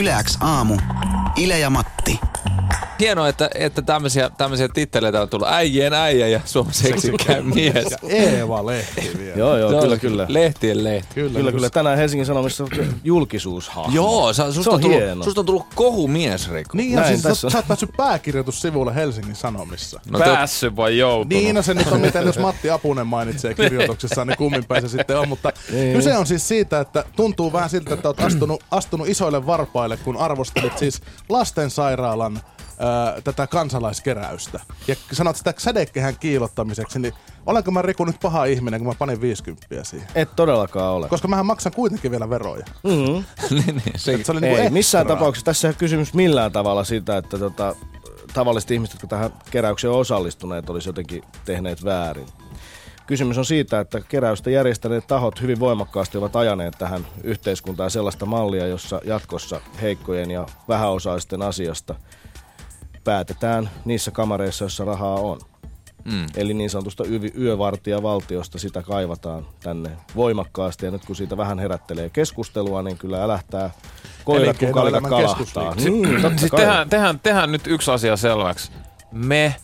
Yle X aamu. Ile ja Matti. Hienoa, että tämmöisiä titteleitä on tullut. Äijien äijä ja Suomen seksikkään mies. Eeva-lehti vielä. Joo, kyllä. Lehtien lehti. Kyllä. Tänään Helsingin Sanomissa julkisuushahmo. Joo, susta on tullut kohumies, Riku. Niin, ja siis sä oot päässyt pääkirjoitussivulle Helsingin Sanomissa. No päässyt vai joutunut? Niin, no se nyt on miten, jos Matti Apunen mainitsee kirjoituksessaan, niin kumminpäin se sitten on. Mutta kyse on siis siitä, että tuntuu vähän siltä, että oot astunut isoille varpaille, kun arvostelit siis lastensairaalan tätä kansalaiskeräystä. Ja sanot sitä sädekehän kiilottamiseksi, niin olenko mä, Riku, nyt paha ihminen, kun mä panin 50 siihen? Et todellakaan ole. Koska mähän maksan kuitenkin vielä veroja. Mm-hmm. Se oli ei missään tapauksessa. Tässä ei ole kysymys millään tavalla siitä, että tavalliset ihmiset, jotka tähän keräykseen on osallistuneet, olisi jotenkin tehneet väärin. Kysymys on siitä, että keräystä järjestäneet tahot hyvin voimakkaasti ovat ajaneet tähän yhteiskuntaan sellaista mallia, jossa jatkossa heikkojen ja vähäosaisten asiasta päätetään niissä kamareissa, joissa rahaa on. Eli niin sanotusta yövartijavaltiosta sitä kaivataan tänne voimakkaasti. Ja nyt kun siitä vähän herättelee keskustelua, niin kyllä älähtää koirat, kun kalita kalahtaa. Siis tehdään nyt yksi asia selväksi. Me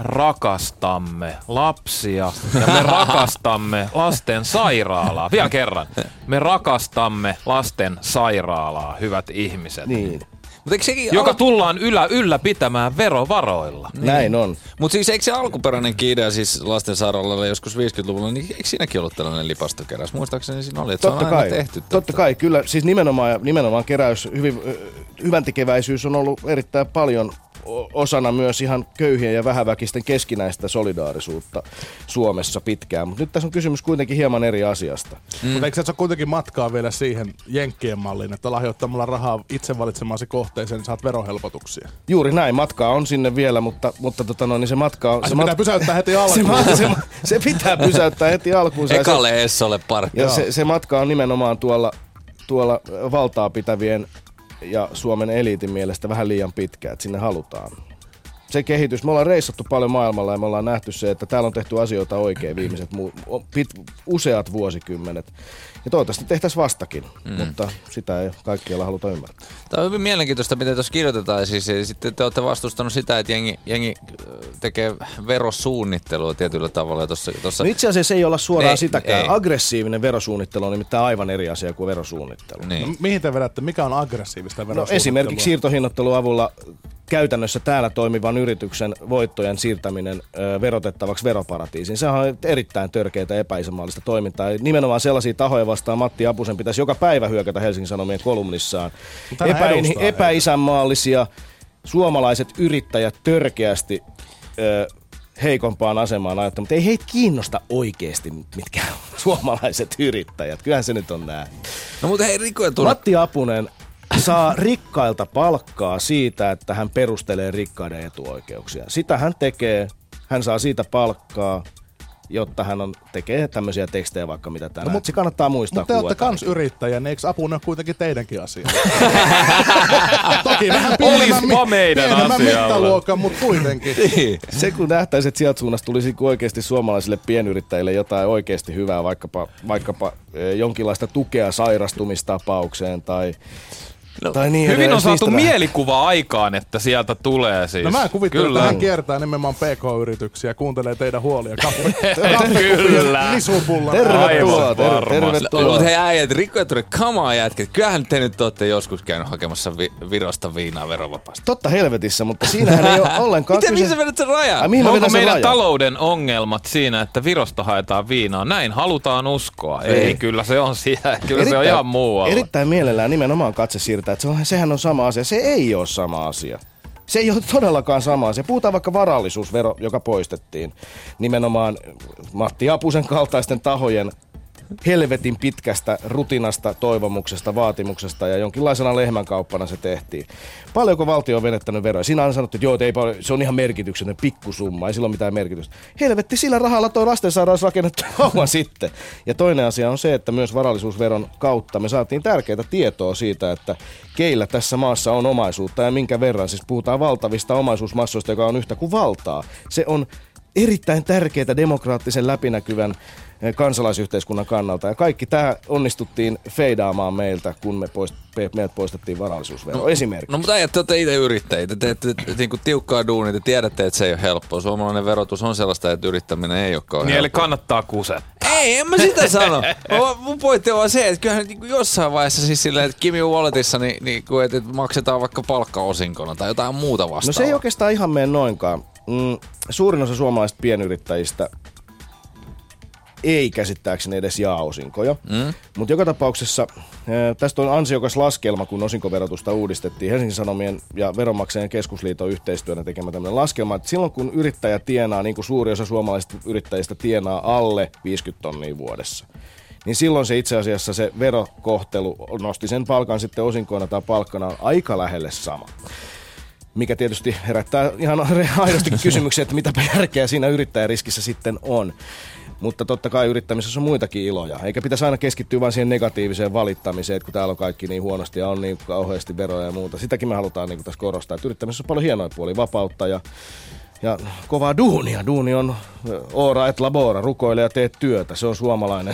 rakastamme lapsia ja me rakastamme lasten sairaalaa. Vielä kerran. Me rakastamme lasten sairaalaa, hyvät ihmiset. Niin. Joka tullaan ylläpitämään verovaroilla. Niin. Näin on. Mutta siis eikö se alkuperäinenkin idea siis lastensairaalalle joskus 50-luvulla, niin eikö siinäkin ollut tällainen lipastokeräys? Muistaakseni siinä oli, että totta se on aina kai, tehty. Totta kai, kyllä. Siis nimenomaan keräys, hyväntekeväisyys on ollut erittäin paljon osana myös ihan köyhien ja vähäväkisten keskinäistä solidaarisuutta Suomessa pitkään. Mutta nyt tässä on kysymys kuitenkin hieman eri asiasta. Mutta eikö se ole kuitenkin matkaa vielä siihen jenkkien malliin, että lahjoittamalla rahaa itse valitsemaasi kohteeseen, niin saat verohelpotuksia? Juuri näin, matkaa on sinne vielä, mutta niin se matka on... Se pitää pysäyttää heti alkuun. Se pitää pysäyttää heti alkuun. Ekalle Essolle parkki. Ja se matka on nimenomaan tuolla valtaa pitävien ja Suomen eliitin mielestä vähän liian pitkä, että sinne halutaan. Se kehitys, me ollaan reissattu paljon maailmalla ja me ollaan nähty se, että täällä on tehty asioita oikein viimeiset useat vuosikymmenet. Ja toivottavasti tehtäisiin vastakin, mutta sitä ei kaikkialla haluta ymmärtää. Tämä on hyvin mielenkiintoista, miten tuossa kirjoitetaan. Siis, sitten te olette vastustanut sitä, että jengi tekee verosuunnittelua tietyllä tavalla. No itse asiassa ei olla suoraan sitäkään. Ei. Aggressiivinen verosuunnittelu on nimittäin aivan eri asia kuin verosuunnittelu. Niin. No, mihin te vedätte? Mikä on aggressiivista verosuunnittelua? No, esimerkiksi siirtohinnoittelun avulla käytännössä täällä toimivan yrityksen voittojen siirtäminen verotettavaksi veroparatiisiin. Se on erittäin törkeää epäisänmaallista toimintaa. Nimenomaan sellaisia tahoja vastaan Matti Apusen pitäisi joka päivä hyökätä Helsingin Sanomien kolumnissaan. Epäisänmaallisia suomalaiset yrittäjät törkeästi heikompaan asemaan ajattelemaan, mutta ei heitä kiinnosta oikeasti mitkään suomalaiset yrittäjät. Kyllähän se nyt on näin. No mutta hei, Riku ja Matti Apunen saa rikkailta palkkaa siitä, että hän perustelee rikkaiden etuoikeuksia. Sitä hän tekee, hän saa siitä palkkaa, jotta hän tekee tämmöisiä tekstejä vaikka mitä tänään. No, se kannattaa muistaa. Mutta te olette kans yrittäjä, niin eikö Apunen ole kuitenkin teidänkin asia? Toki vähän pienemmän mittaluokan, mutta kuitenkin. Se kun nähtäisi, että sieltä suunnasta tulisi oikeasti suomalaisille pienyrittäjille jotain oikeasti hyvää, vaikkapa jonkinlaista tukea sairastumistapaukseen tai... No, niin, hyvin on saatu mielikuva aikaan, että sieltä tulee siis. No mä kuvittelen, että hän kiertää nimenomaan PK-yrityksiä, kuuntelee teidän huolia. Kyllä. Lisupullan. Tervetuloa. Mutta hei äijät, Riku ja Ture, come on jätket. Kyllähän te nyt olette joskus käynyt hakemassa Virosta viinaa verovapaasti. Totta helvetissä, mutta siinähän ei ole ollenkaan mihin sä vedät sen rajan? Onko meidän talouden ongelmat siinä, että Virosta haetaan viinaa? Näin halutaan uskoa. Ei, kyllä se on siellä. Kyllä se on ihan muualla. Erittäin mielellään nimenomaan katse siirtää, että sehän on sama asia. Se ei ole sama asia. Se ei ole todellakaan sama asia. Puhutaan vaikka varallisuusvero, joka poistettiin. Nimenomaan Matti Apusen kaltaisten tahojen helvetin pitkästä rutinasta, toivomuksesta, vaatimuksesta ja jonkinlaisena lehmänkauppana se tehtiin. Paljonko valtio on venettänyt veroja? Siinä on sanottu, että joo, se on ihan merkityksetön pikkusumma, ei sillä ole mitään merkitystä. Helvetti, sillä rahalla toi lastensairaus rakennettu kauan sitten. Ja toinen asia on se, että myös varallisuusveron kautta me saatiin tärkeää tietoa siitä, että keillä tässä maassa on omaisuutta ja minkä verran. Siis puhutaan valtavista omaisuusmassoista, joka on yhtä kuin valtaa. Se on erittäin tärkeää demokraattisen läpinäkyvän kansalaisyhteiskunnan kannalta. Ja kaikki tämä onnistuttiin feidaamaan meiltä, kun meiltä poistettiin varallisuusvero esimerkiksi. No mutta ajat, te olette itse yrittäjitä, te niinku tiukkaa duunia, te tiedätte, että se ei ole helppoa. Suomalainen verotus on sellaista, että yrittäminen ei ole kauhean Niin eli helppoa. kannattaa kusettaa. Ei, en mä sitä sano. Mun pointti on vaan se, että kyllähän niin jossain vaiheessa siis silleen, että Kimi Walletissa niin että maksetaan vaikka palkkaosinkona tai jotain muuta vastaavaa. No se ei oikeastaan ihan mene noinkaan. Suurin osa suomalaisista pienyrittäjistä ei käsittääkseni edes jaa osinkoja. Mutta joka tapauksessa tästä on ansiokas laskelma, kun osinkoverotusta uudistettiin. Helsingin Sanomien ja Veronmaksajien keskusliiton yhteistyönä tekemä tämmöinen laskelma, että silloin kun yrittäjä tienaa, niin kuin suuri osa suomalaisista yrittäjistä tienaa alle 50 tonnia vuodessa, niin silloin se itse asiassa se verokohtelu nosti sen palkan sitten osinkoina tai palkkana aika lähelle sama. Mikä tietysti herättää ihan aidosti kysymyksiä, että mitäpä järkeä siinä yrittäjäriskissä sitten on. Mutta totta kai yrittämisessä on muitakin iloja. Eikä pitäisi aina keskittyä vain siihen negatiiviseen valittamiseen, että kun täällä on kaikki niin huonosti ja on niin kauheasti veroja ja muuta. Sitäkin me halutaan niin tässä korostaa, että yrittämisessä on paljon hienoja puolia, vapautta ja kovaa duunia. Duuni on ora et labora, rukoile ja tee työtä. Se on suomalainen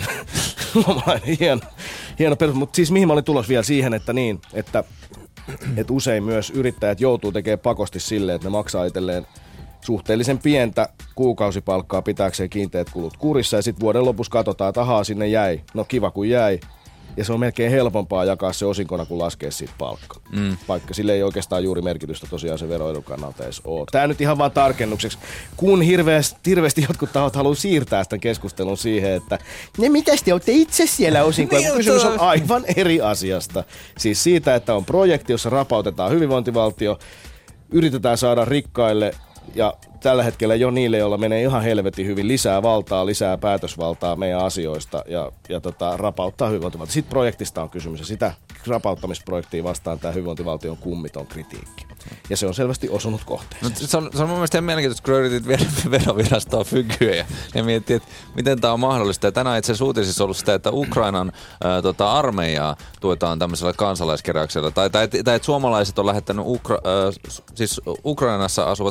hieno perus. Mutta siis mihin mä olin tulos vielä siihen, että usein myös yrittäjät joutuu tekemään pakosti silleen, että ne maksaa itselleen suhteellisen pientä kuukausipalkkaa pitääkseen kiinteät kulut kurissa ja sitten vuoden lopussa katsotaan, että ahaa, sinne jäi. No kiva kun jäi. Ja se on melkein helpompaa jakaa se osinkona kuin laskea siitä palkkaa. Vaikka sille ei oikeastaan juuri merkitystä tosiaan se veroedun kannalta edes ole. Tämä nyt ihan vaan tarkennukseksi, kun hirveästi jotkut tahot haluaa siirtää sitä keskustelun siihen, että mitäs te olette itse siellä osinkoja, kun kysymys on aivan eri asiasta. Siis siitä, että on projekti, jossa rapautetaan hyvinvointivaltio, yritetään saada rikkaille ja tällä hetkellä jo niille, joilla menee ihan helvetin hyvin lisää valtaa, lisää päätösvaltaa meidän asioista ja rapauttaa hyvinvointivaltio. Sitten projektista on kysymys ja sitä rapauttamisprojektia vastaan tämä hyvinvointivaltion kummiton kritiikki. Ja se on selvästi osunut kohteeseen. No, se on mun mielestä mielenkiintoista, kun yritit viedä verovirastoa fykyä ja miettii, että miten tämä on mahdollista. Ja tänään itse asiassa uutisissa ollut sitä, että Ukrainan armeijaa tuetaan tämmöisellä kansalaiskeräyksellä. Tai että suomalaiset on lähettänyt siis Ukrainassa asuvat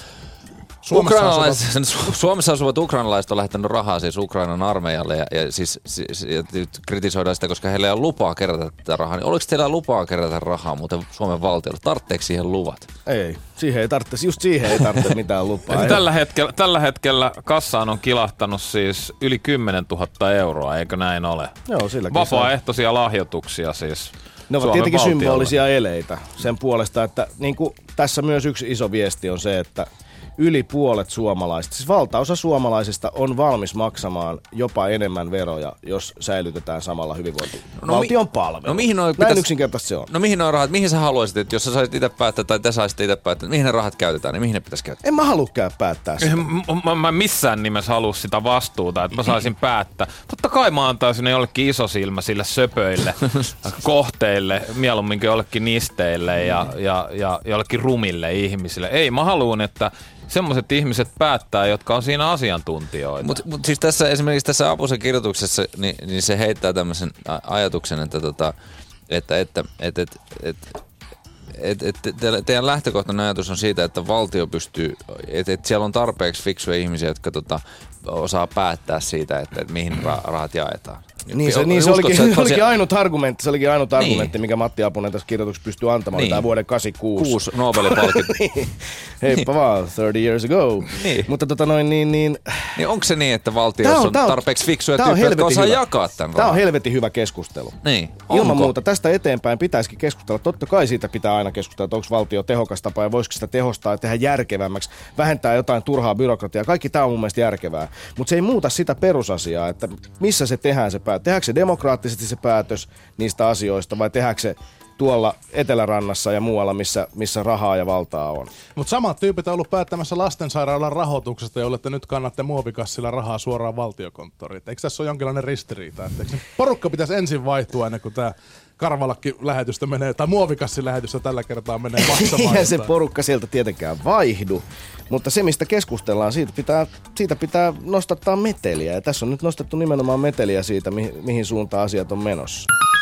Suomessa asuvat ukrainalaiset on lähettänyt rahaa siis Ukrainan armeijalle ja kritisoidaan sitä, koska heillä ei ole lupaa kerätä tätä rahaa. Niin oliko teillä lupaa kerätä rahaa muuten Suomen valtiolle? Tarvitseeko siihen luvat? Ei, siihen ei tarvitse mitään lupaa. Tällä hetkellä kassaan on kilahtanut siis yli 10 000 euroa, eikö näin ole? Joo, silläkin vapaaehtoisia lahjoituksia siis. Ne ovat tietenkin symbolisia eleitä sen puolesta, että niin kuin tässä myös yksi iso viesti on se, että yli puolet suomalaisista, siis valtaosa suomalaisista on valmis maksamaan jopa enemmän veroja, jos säilytetään samalla hyvinvointivaltion palvelu. No mihin näin yksinkertaisesti se on. No mihin nuo rahat, mihin sä haluaisit, että jos sä saisit itse päättää tai te saisitte itse päättää, mihin ne rahat käytetään, niin mihin ne pitäisi käyttää? En mä halukään päättää sitä. Mä missään nimessä halua sitä vastuuta, että mä saisin päättää. Totta kai mä antaisin ne jollekin isosilmäisille söpöille kohteille, mieluumminkin jollekin nisteille ja jollekin rumille ihmisille. Ei, mä haluan, että semmoiset ihmiset päättää, jotka on siinä asiantuntijoita. Mutta siis tässä, esimerkiksi tässä Apusen kirjoituksessa, niin se heittää tämmöisen ajatuksen, että teidän lähtökohtainen ajatus on siitä, että valtio pystyy, että siellä on tarpeeksi fiksuja ihmisiä, jotka osaa päättää siitä, että mihin rahat jaetaan. Se olikin ainut argumentti. Se olikin ainut argumentti, mikä Matti Apunen tässä kirjoituksessa pystyy antamaan. Tämä vuoden 86. Nobelin-palkinto. Heippa vaan, 30 years ago. Niin. Mutta Niin onko se niin, että valtiossa on tarpeeksi fiksuja tyyppejä, jotka osaa jakaa tämän Tämä on helvetin hyvä keskustelu. Niin. Ilman muuta tästä eteenpäin pitäisikin keskustella. Totta kai siitä pitää aina keskustella, että onko valtio tehokas tapa ja voisiko sitä tehostaa ja tehdä järkevämmäksi, vähentää jotain turhaa byrokratiaa. Kaikki tämä on mun mielestä järkevää. Mutta se ei muuta sitä perusasiaa, että missä se tehdään se päätös. Tehdäänkö se demokraattisesti se päätös niistä asioista vai tehdäänkö se tuolla Etelärannassa ja muualla, missä rahaa ja valtaa on? Mutta samat tyypit on ollut päättämässä lastensairaalan rahoituksesta, jolle te nyt kannatte muovikassilla rahaa suoraan valtiokonttoriin. Eikö tässä ole jonkinlainen ristiriita? Eikö porukka pitäisi ensin vaihtua ennen kuin tämä Karvalakki-lähetystä menee, tai muovikassi-lähetystä tällä kertaa menee maksamaan? Eihän se porukka sieltä tietenkään vaihdu, mutta se mistä keskustellaan, siitä pitää nostattaa meteliä. Ja tässä on nyt nostettu nimenomaan meteliä siitä, mihin suuntaan asiat on menossa.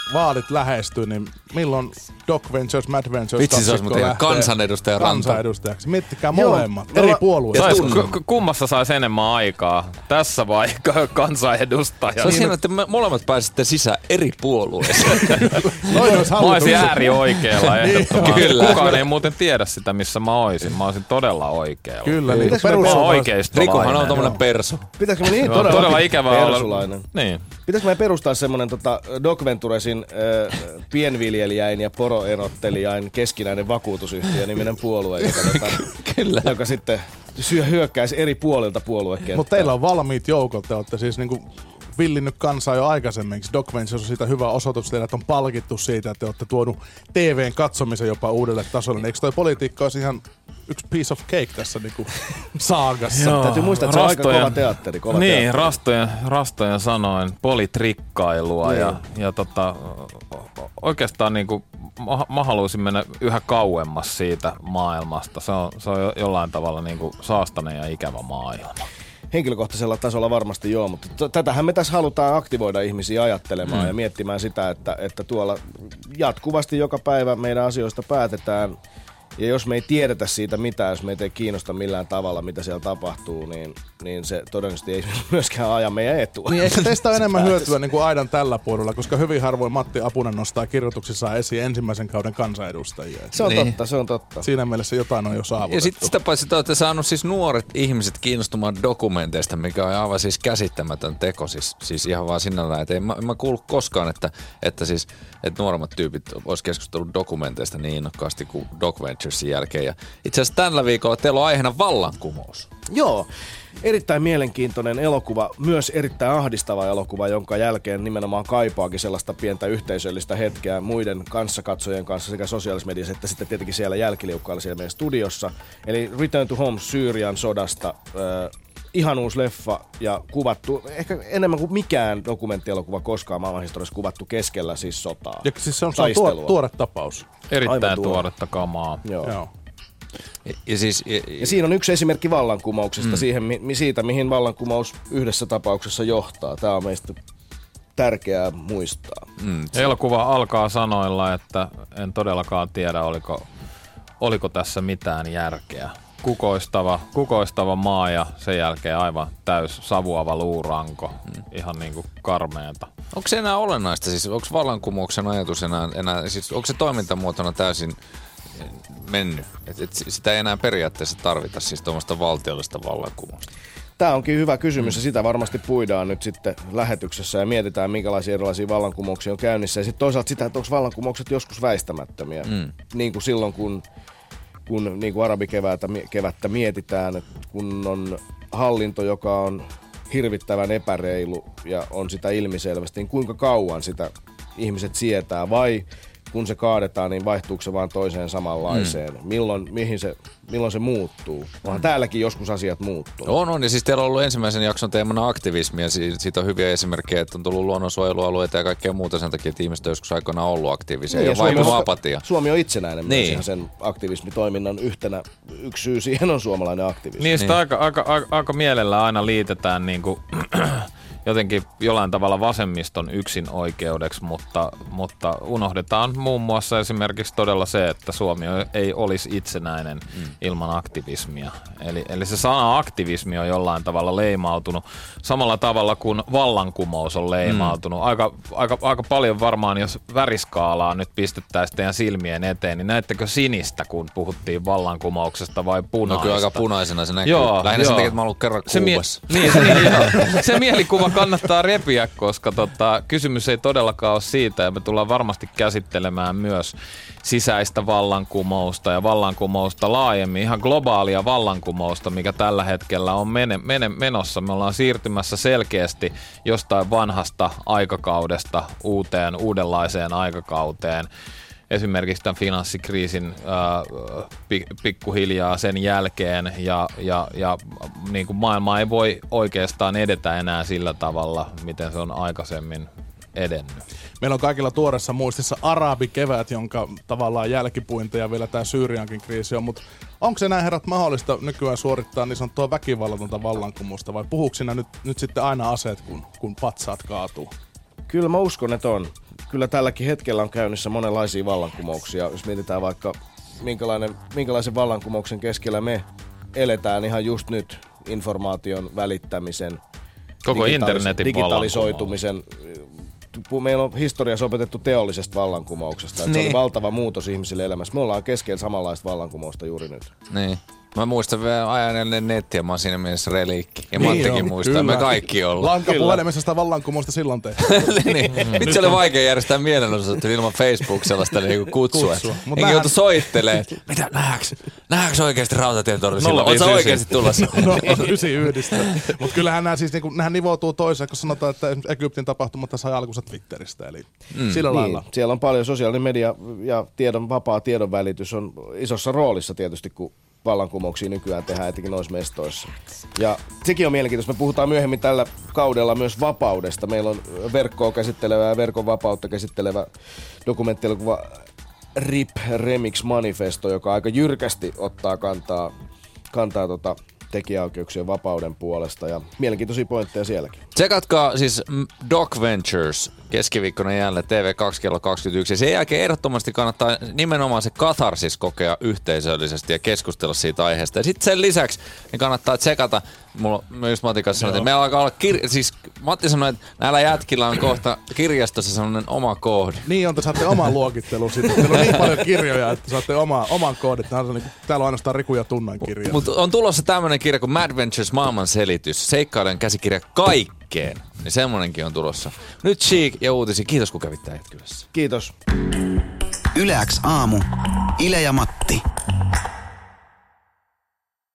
vaalit lähestyy, niin milloin Doc Ventures, Mad Ventures Vitsi, se olisi muuten ihan kansanedustaja Ranta. Kansanedustajaksi. Miettikää molemmat, eri puolueista. Kummassa saisi enemmän aikaa? Tässä vai kansanedustaja? Se on siinä, että me molemmat pääsitte sisään eri puolueissa. Mä olisin äärioikealla ehdottomasti. Kyllä. Kukaan ei muuten tiedä sitä, missä mä oisin. Mä olisin todella oikealla. Kyllä, niin Rikuhan on tommonen persu. Pitäisikö me niin todella ikävää persulainen olla? Niin. Pitäisikö me perustaa semmonen Doc Venturesin pienviljelijäin ja poroerottelijain keskinäinen vakuutusyhtiö niminen puolue, joka sitten hyökkäisi eri puolilta puoluekenttää. Mutta teillä on valmiit joukot, te olette siis niinku villinnyt kansaa jo aikaisemmin. Doc Ventures on siitä hyvä osoitus, teidät on palkittu siitä, että te olette tuonut TVn katsomisen jopa uudelle tasolle. Eikö toi politiikka olisi ihan yksi piece of cake tässä niinku saagassa? Joo, täytyy muistaa, että se on aika kova teatteri. Niin, rastojen sanoen politrikkailua ja oikeastaan niinku mä haluaisin mennä yhä kauemmas siitä maailmasta. Se on jollain tavalla niinku saastainen ja ikävä maailma. Henkilökohtaisella tasolla varmasti joo, mutta tätähän me tässä halutaan aktivoida ihmisiä ajattelemaan ja miettimään sitä, että tuolla jatkuvasti joka päivä meidän asioista päätetään. Ja jos me ei tiedetä siitä mitään, jos meitä ei kiinnosta millään tavalla, mitä siellä tapahtuu, niin se todennäköisesti ei myöskään aja meidän etua. Niin eikö teistä ole enemmän hyötyä niin kuin aidan tällä puolella, koska hyvin harvoin Matti Apunen nostaa kirjoituksissaan esiin ensimmäisen kauden kansanedustajia. Se on totta. Siinä mielessä jotain on jo saavutettu. Ja sitten sitä paitsi te olette saanut siis nuoret ihmiset kiinnostumaan dokumenteista, mikä on aivan siis käsittämätön teko. Siis ihan vaan sinällään, että en mä kuullut koskaan, että nuoremmat tyypit olisi keskustellut dokumenteista niin innokkaasti kuin Doc Venturesin jälkeen. Ja itse asiassa tällä viikolla teillä on aiheena vallankumous. Joo, erittäin mielenkiintoinen elokuva, myös erittäin ahdistava elokuva, jonka jälkeen nimenomaan kaipaakin sellaista pientä yhteisöllistä hetkeä muiden kanssakatsojien kanssa sekä sosiaalisessa mediassa että sitten tietenkin siellä jälkiliukkailla siellä meidän studiossa. Eli Return to Home Syyrian sodasta, ihan uusi leffa ja kuvattu, ehkä enemmän kuin mikään dokumenttielokuva koskaan maailmanhistoriassa kuvattu keskellä siis sotaa. Ja siis se on tuore tapaus. Erittäin tuoretta kamaa. Joo. Ja siinä on yksi esimerkki vallankumouksesta siitä, mihin vallankumous yhdessä tapauksessa johtaa. Tämä on meistä tärkeää muistaa. Elokuva alkaa sanoilla, että en todellakaan tiedä, oliko tässä mitään järkeä. Kukoistava maa ja sen jälkeen aivan täys savuava luuranko. Ihan niin kuin karmeeta. Onko se enää olennaista? Siis onko vallankumouksen ajatus enää siis onko se toimintamuotona täysin mennyt? Et sitä ei enää periaatteessa tarvita siis tuommoista valtiollista vallankumousta. Tämä onkin hyvä kysymys ja sitä varmasti puidaan nyt sitten lähetyksessä ja mietitään, minkälaisia erilaisia vallankumouksia on käynnissä. Ja sitten toisaalta sitä, että onko vallankumoukset joskus väistämättömiä. Niin kuin silloin, kun niin kuin arabikevättä mietitään, että kun on hallinto, joka on hirvittävän epäreilu ja on sitä ilmiselvästi, niin kuinka kauan sitä ihmiset sietää vai kun se kaadetaan, niin vaihtuuko se vaan toiseen samanlaiseen? Milloin se muuttuu? Onhan täälläkin joskus asiat muuttuu. On. Ja siis teillä on ollut ensimmäisen jakson teemana aktivismia. Siitä on hyviä esimerkkejä, että on tullut luonnonsuojelualueita ja kaikkea muuta sen takia, että ihmiset on joskus aikoinaan ollut aktiivisia ja vaipunut apatia. Suomi on itsenäinen myös ihan sen aktivismitoiminnan yksi syy siihen on suomalainen aktivismi. Niin, sitä aika mielellään aina liitetään niinku jotenkin jollain tavalla vasemmiston yksin oikeudeksi, mutta unohdetaan muun muassa esimerkiksi todella se, että Suomi ei olisi itsenäinen ilman aktivismia. Eli se sana aktivismi on jollain tavalla leimautunut samalla tavalla kuin vallankumous on leimautunut. Aika paljon varmaan, jos väriskaalaa nyt pistettäisiin teidän silmien eteen, niin näettekö sinistä, kun puhuttiin vallankumouksesta vai punaista? No kyllä aika punaisena se näkyy. Lähinnä sen takia, että mä oon ollut kerran Kuubassa. Se mielikuva kannattaa repiä, koska kysymys ei todellakaan ole siitä, ja me tullaan varmasti käsittelemään myös sisäistä vallankumousta ja vallankumousta laajemmin, ihan globaalia vallankumousta, mikä tällä hetkellä on menossa. Me ollaan siirtymässä selkeästi jostain vanhasta aikakaudesta uudenlaiseen aikakauteen. Esimerkiksi tämän finanssikriisin pikkuhiljaa sen jälkeen ja niin kuin maailma ei voi oikeastaan edetä enää sillä tavalla, miten se on aikaisemmin edennyt. Meillä on kaikilla tuoreessa muistissa arabikevät, jonka tavallaan jälkipuinteja vielä tämä Syyriankin kriisi on, mutta onko se näin herrat mahdollista nykyään suorittaa niin sanottua väkivallatonta vallankumousta vai puhuuko siinä nyt sitten aina aseet, kun patsaat kaatuu? Kyllä mä uskon, että on. kyllä tälläkin hetkellä on käynnissä monenlaisia vallankumouksia. Jos mietitään vaikka minkälaisen vallankumouksen keskellä me eletään ihan just nyt informaation välittämisen, koko internetin digitalisoitumisen. Meillä on historiassa opetettu teollisesta vallankumouksesta. Niin. Se oli valtava muutos ihmisille elämässä. Me ollaan keskellä samanlaista vallankumousta juuri nyt. Niin. Mä muistan vielä ajan nettiä, mä oon siinä mielessä reliikki. Ja Mattikin muistaa, kyllä. Me kaikki ollaan. Lankapuhelimessa sitä vallankumousta silloin tehty. Niin. Nyt se oli vaikea järjestää mielenosoitus ilman Facebook sellaista niinku kutsua. Enkin joutu soittelemaan. Mitä, nähdäänkö oikeesti Rautatientorni silloin? Oot sä oikeesti tulossa? No, 9 yhdistä. Mut kyllähän nämä siis niinku, nehän nivoutuu toiseen, kun sanotaan, että Egyptin tapahtumat sai alkunsa Twitteristä. Eli sillä lailla. Niin, siellä on paljon sosiaalinen media ja vapaa tiedonvälitys on isossa roolissa tietysti, kun vallankumouksia nykyään tehdään etenkin noissa mestoissa. Ja sekin on mielenkiintoista. Me puhutaan myöhemmin tällä kaudella myös vapaudesta. Meillä on verkkoa käsittelevä ja verkon vapautta käsittelevä dokumenttielokuva RIP Remix Manifesto, joka aika jyrkästi ottaa kantaa tekijäoikeuksien vapauden puolesta. Ja mielenkiintoisia pointteja sielläkin. Tsekatkaa siis Doc Ventures keskiviikkona jälleen TV2 kello 21. Ja sen jälkeen ehdottomasti kannattaa nimenomaan se katharsis kokea yhteisöllisesti ja keskustella siitä aiheesta. Ja sitten sen lisäksi niin kannattaa tsekata, mulla myös Matin kanssa sanoi, että meillä alkaa olla siis Matti sanoi, että näillä jätkillä on kohta kirjastossa sellainen oma koodi. Niin on, te saatte oman luokittelun sitten. Teillä on niin paljon kirjoja, että saatte oman koodin. Täällä on ainoastaan Riku ja Tunnan kirja. Mutta on tulossa tämmöinen kirja kuin Mad Ventures maailman selitys, seikkailujen käsikirja kaikkeen. Niin semmonenkin on tulossa. Nyt Chic ja uutisia. Kiitos kun kävitte Jätkylässä. Kiitos. Yle X aamu. Ile ja Matti.